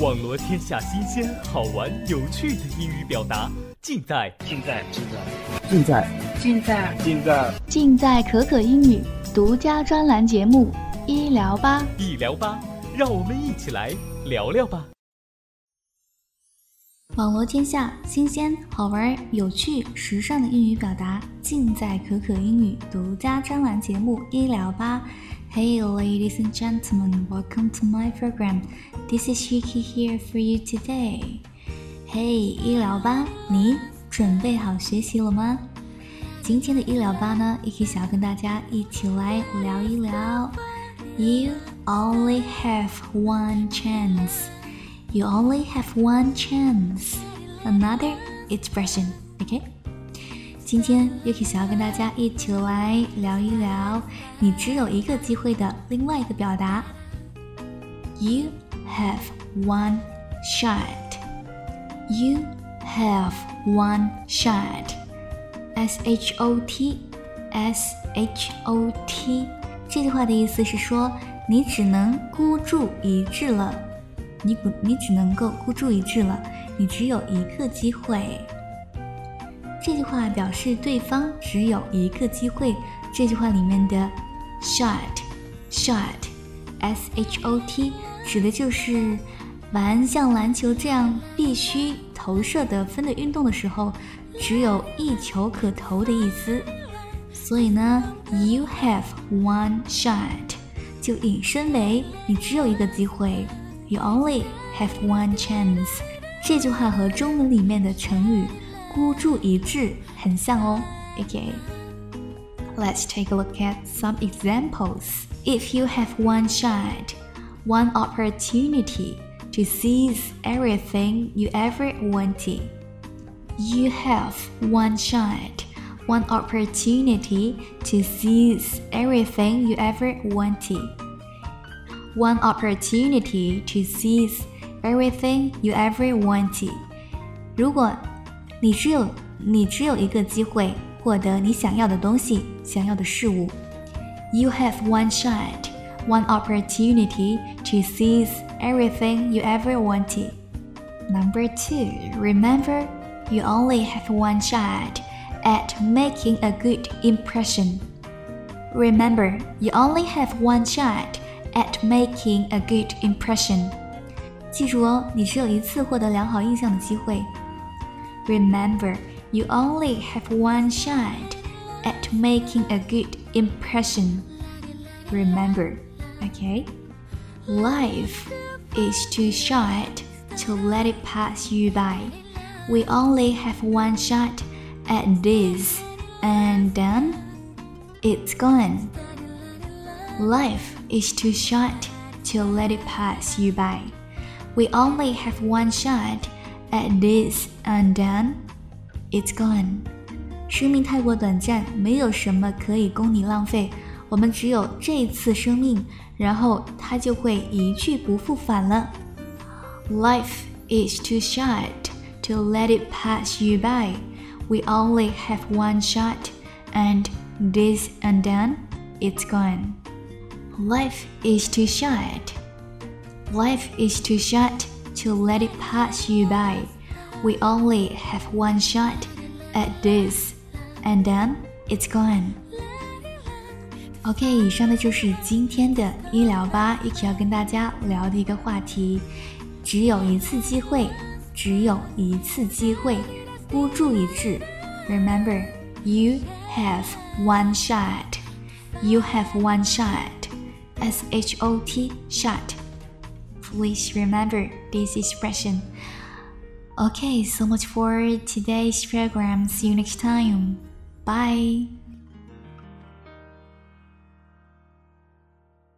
网罗天下新鲜、好玩、有趣的英语表达，尽在可可英语独家专栏节目医疗吧， 让我们一起来聊聊吧。 网罗天下新鲜、好玩、有趣、时尚的英语表达，尽在可可英语独家专栏节目医疗吧。Hey ladies and gentlemen, welcome to my program. This is Shiki here for you today. Hey 医疗吧，你准备好学习了吗？今天的医疗吧呢，Iki想要跟大家一起来聊一聊 You only have one chance. You only have one chance. Another expression, okay? 今天 Yuki 想要跟大家一起来聊一聊你只有一个机会的另外一个表达 You have one shot. You have one shot. S-H-O-T. 这句话的意思是说你只能孤注一掷了，你只能够孤注一掷了，你只有一个机会。这句话表示对方只有一个机会。这句话里面的 shot S-H-O-T 指的就是玩像篮球这样必须投射得分的运动的时候，只有一球可投的意思。所以呢 You have one shot 就引申为你只有一个机会， You only have one chance。 这句话和中文里面的成语孤注一掷很像哦。 Okay, let's take a look at some examples. If you have one shot, one opportunity to seize everything you ever wanted. You have one shot, one opportunity to seize everything you ever wanted. One opportunity to seize everything you ever wanted. 如果你只有一个机会获得你想要的东西，想要的事物。 You have one shot, one opportunity to seize everything you ever wanted. Number 2, remember, you only have one shot at making a good impression. Remember, you only have one shot at making a good impression. 记住哦，你只有一次获得良好印象的机会。Remember, you only have one shot at making a good impression. Remember, okay? Life is too short to let it pass you by. We only have one shot at this, and then it's gone. Life is too short to let it pass you by. We only have one shot at this, and then it's gone. 生命太过短暂，没有什么可以供你浪费，我们只有这一次生命，然后它就会一去不复返了。 Life is too short to let it pass you by. We only have one shot, and this and then it's gone. Life is too short. Life is too short to let it pass you by. We only have one shot at this, and then it's gone. OK, 以上的就是今天的医疗吧，一起要跟大家聊的一个话题，只有一次机会，只有一次机会，孤注一掷。 Remember, you have one shot. You have one shot. S-H-O-T, shot. Please remember this expression. Okay, so much for today's program. See you next time. Bye.